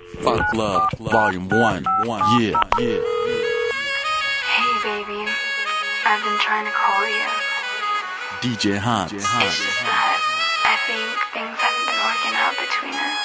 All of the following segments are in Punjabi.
Fuck Love, Volume 1. Yeah. Hey baby, I've been trying to call you. DJ Hans. It's just that I think things haven't been working out between us.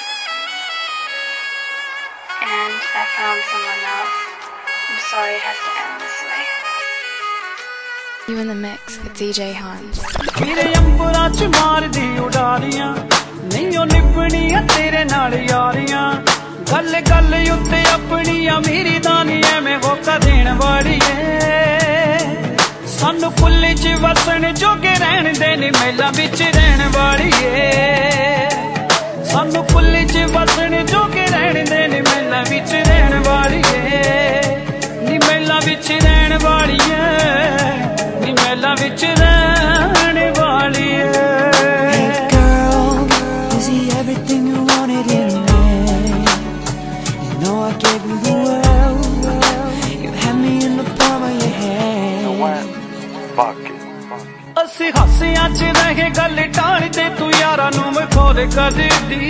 And I found someone else. I'm sorry it has to end this way. You in the mix with DJ Hans. मेरे अंबरां च मारदी उडारियां नहीं ओ निभणियां तेरे नाल यारियां गल गल उत्ते अपनियां मेरी दानी एवें होका देण वाली ऐ सानू फुल्ली च वसण जोगे रहण दे नी मेला विच रहण वाली ऐ सानू फुल्ली च वसण जोगे रहण दे नी मेला विच रहण वाली ऐ नी मेला विच रहण वाली ऐ नी मेला विच रहण वाली ऐ Hey girl, is he everything you wanted in a man? You know I gave you the world. You had me in the palm of your hand. ਅਸੀਂ ਹਾਸਿਆਂ ਚ ਰਹੇ ਗੱਲ ਟਾਲ ਤੇ ਤੂੰ ਯਾਰਾਂ ਨੂੰ ਵਿਖੋਲ ਕਰਦੀ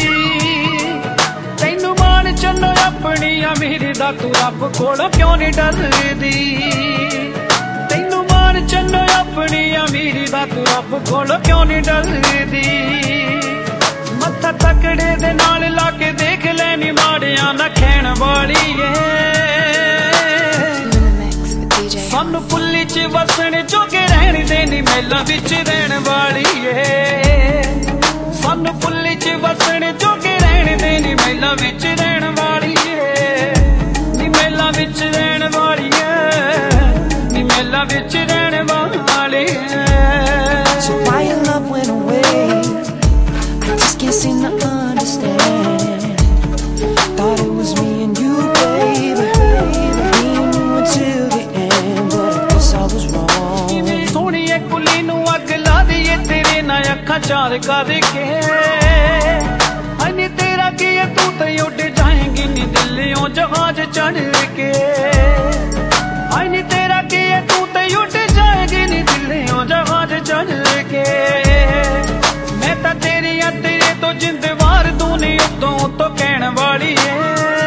ਤੈਨੂੰ ਮਾਣ ਚੰਨੋ ਆਪਣੀ ਅਮੀਰੀ ਦਾ ਤੂੰ ਰੱਬ ਕੋਲੋਂ ਕਿਉਂ ਨਹੀਂ ਡਰਦੀ ਤੈਨੂੰ ਮਾਣ ਚੰਨੋ ਆਪਣੀ ਅਮੀਰੀ ਦਾ ਤੂੰ ਰੱਬ ਕੋਲੋਂ ਕਿਉਂ ਨਹੀਂ ਡਰਦੀ ਮੱਥਾ ਤਕੜੇ ਦੇ ਨਾਲ ਲਾ ਕੇ ਦੇਖ ਲੈ ਨੀ ਮਾੜਿਆਂ ਨਾ ਖੈਣ ਵਾਲੀ ਏ ਸਾਨੂੰ ਫੁੱਲੀ ਚ ਵਸਣ ਜੋਗੇ ਰਹਿਣ ਦੇ ਨੀ ਮੇਲਾ ਵਿੱਚ ਰਹਿਣ ਵਾਲੀ ਏ ਸਾਨੂੰ ਫੁੱਲੀ ਚ ਵਸਣ ਜੋਗੇ ਰਹਿਣ ਦੇ ਨੀ ਮੇਲਾ ਵਿੱਚ ਰਹਿਣ ਵਾਲੀ ਏ ਨੀ ਮੇਲਾ ਵਿੱਚ ਰਹਿਣ ਵਾਲੀ ਏ ਨੀ ਮੇਲਾ ਵਿੱਚ ਰਹਿਣ ਵਾਲੀ ਏ So why your love went away? I just can't seem to understand. Thought it was me and you, baby. Me and you until the end, but I guess I was wrong. ਸੋਹਣੀਏ ਕੁਲੀ ਨੂੰ ਅੱਗ ਲਾ ਦਈਏ ਤੇਰੇ ਨਾਲ ਅੱਖਾਂ ਚਾਰ ਕਰਕੇ ਅਨੀ ਤੇਰਾ ਕੀ ਏ ਤੂੰ ਤੇ ਉੱਡ ਜਾਏਂਗੀ ਨੀ ਦਿੱਲੀਓਂ ਜਹਾਜ਼ ਚੜ ਕੇ ਅਨੀ ਤੇਰਾ ਕੀ ਏ ਤੂੰ ਤੇ ਉੱਡ ਜਾਏਂਗੀ ਨੀ ਦਿੱਲੀਓਂ ਜਹਾਜ਼ ਚੜ ਕੇ ਮੈਂ ਤਾਂ ਤੇਰੀਆਂ ਤੇਰੇ ਤੋਂ ਜਿੰਦਵਾਰ ਤੂੰ ਨੀ ਉਤੋਂ ਤੋਂ ਕਹਿਣ ਵਾਲੀ ਏ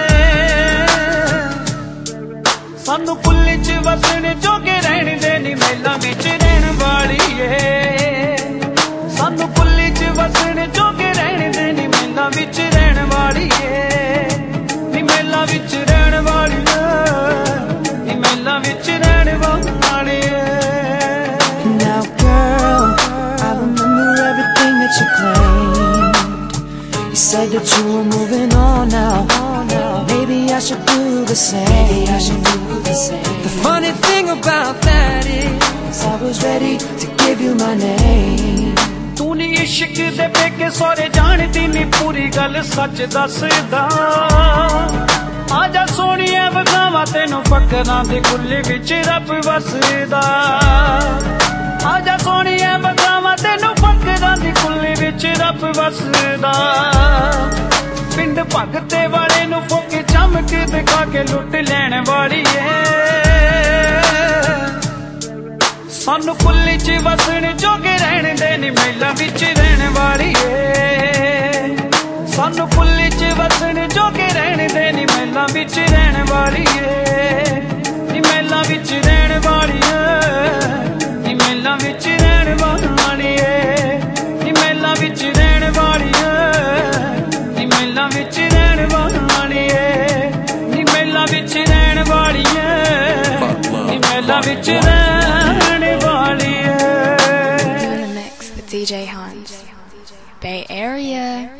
ਸਾਨੂੰ ਫੁੱਲੀ ਚ ਵਸਣ ਜੋਗੇ ਰਹਿਣ ਦੇ ਨੀ ਮੇਲਾ ਵਿੱਚ ਰਹਿਣ ਵਾਲੀ ਏ ਸਾਨੂੰ ਫੁੱਲੀ ਚ ਵਸਣ ਜੋਗੇ ਰਹਿਣ ਦੇ ਨੀ ਮੇਲਾ ਵਿੱਚ ਰਹਿਣ ਵਾਲੀ ਏ ਨੀ ਮੇਲਾ ਵਿੱਚ ਰਹਿਣ ਵਾਲੀ ਏ ਨੀ ਮੇਲਾ ਵਿੱਚ ਰਹਿਣ ਵਾਲੀ ਏ Now girl, I remember everything that you claimed. You said that you were moving on now. Maybe I should do the same. The funny thing about that is I was ready to give you my name. ਤੂੰ ਨੀ ਇਸ਼ਕ ਦੇ ਪੇਕੇ ਸੋਰੇ ਜਾਣਦੀ ਨੀ ਪੂਰੀ ਗੱਲ ਸੱਚ ਦੱਸਦਾ ਆਜਾ ਸੋਹਣੀਏ ਵਗਾਵਾਂ ਤੈਨੂੰ ਫਕਰਾਂ ਦੀ ਕੁੱਲੀ ਵਿੱਚ ਰੱਬ ਵਸਦਾ ਆਜਾ ਸੋਹਣੀਏ ਵਗਾਵਾਂ ਤੈਨੂੰ ਫਕਰਾਂ ਦੀ ਕੁੱਲੀ ਵਿੱਚ ਰੱਬ ਵਸਦਾ ਪਿੰਡ ਭਗਤੇ ਵਾਲੇ ਨੂੰ ਫੋਕੇ ਚਮਕ ਦਿਖਾ ਕੇ ਲੁੱਟ ਲੈਣ ਵਾਲੀ ਏ ਸਾਨੂੰ ਫੁੱਲੀ ਚ ਵਸਣ ਜੋਗੇ ਰਹਿਣ ਦੇ ਨੀ ਮੇਲਾ ਵਿੱਚ ਰਹਿਣ ਵਾਲੀ ਏ ਸਾਨੂੰ ਫੁੱਲੀ ਚ ਵਸਣ ਜੋਗੇ ਰਹਿਣ ਦੇ ਨੀ ਮੇਲਾ ਵਿੱਚ ਰਹਿਣ ਵਾਲੀ ਏ ਨੀ ਮੇਲਾ ਵਿੱਚ ਰਹਿਣ ਵਾਲੀ ਏ ਨੀ ਮੇਲਾ ਵਿੱਚ ਰਹਿਣ ਵਾਲੀ ਏ ਨੀ ਮੇਲਾ ਵਿੱਚ ਰਹਿਣ ਵਾਲੀ ਏ ਨੀ ਮੇਲਾ ਵਿੱਚ ਰਹਿਣ ਵਾਲੀ ਏ ਨੀ ਮੇਲਾ ਵਿੱਚ ਰਹਿਣ ਵਾਲੀ ਏ ਨੀ ਮੇਲਾ ਵਿੱਚ ਰਹਿਣ ਵਾਲੀ ਏ You in the mix with DJ Hans. Bay Area.